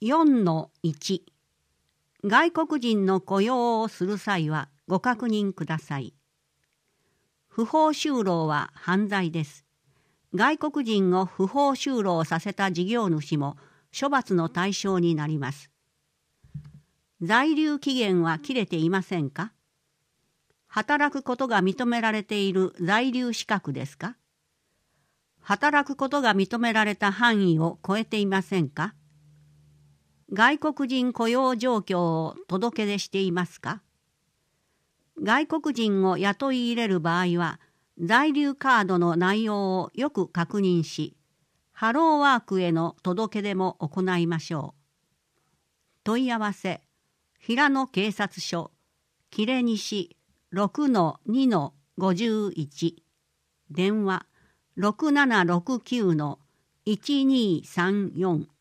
4-1 外国人の雇用をする際はご確認ください。不法就労は犯罪です。外国人を不法就労させた事業主も処罰の対象になります。在留期限は切れていませんか？働くことが認められている在留資格ですか？働くことが認められた範囲を超えていませんか？外国人雇用状況を届け出していますか？外国人を雇い入れる場合は、在留カードの内容をよく確認し、ハローワークへの届け出も行いましょう。問い合わせ、平野警察署、切西 6-2-51 電話 6769-1234